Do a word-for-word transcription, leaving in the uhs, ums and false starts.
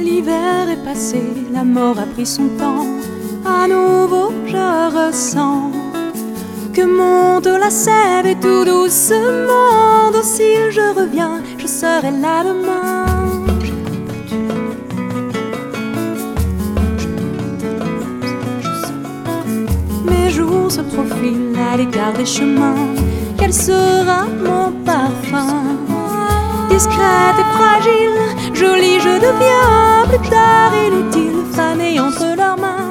L'hiver est passé, la mort a pris son temps. À nouveau je ressens que monte la sève et tout doucement, docile je reviens, je serai là demain. Mes jours se profilent à l'écart des chemins. Quel sera mon parfum? Discrète et fragile, jolie je deviens, plus tard inutile, fanée entre leurs mains.